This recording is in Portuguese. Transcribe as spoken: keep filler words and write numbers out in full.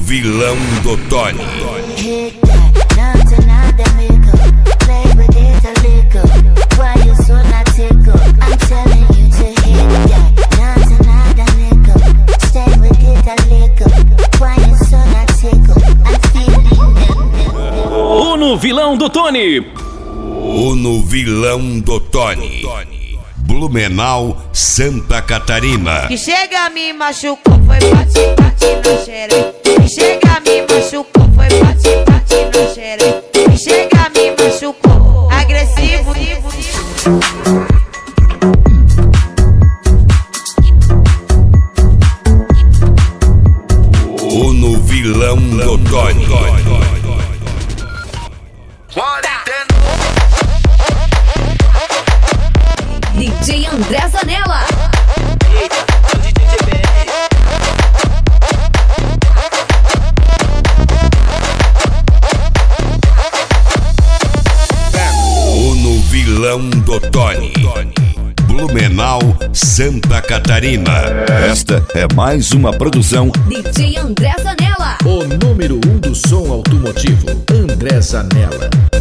vilão do Tony. Uno vilão do Tony. Uno vilão do Tony. Blumenau, Santa Catarina. Que chega me machucou, foi bate, bate na xereca. Que chega me machucou, foi bate, bate na xereca. Que chega me machucou, agressivo. Uno vilão do Tony. D J André Zanella. Uno vilão do Tony. Blumenau, Santa Catarina. Esta é mais uma produção D J André Zanella. O número um do som automotivo, André Zanella.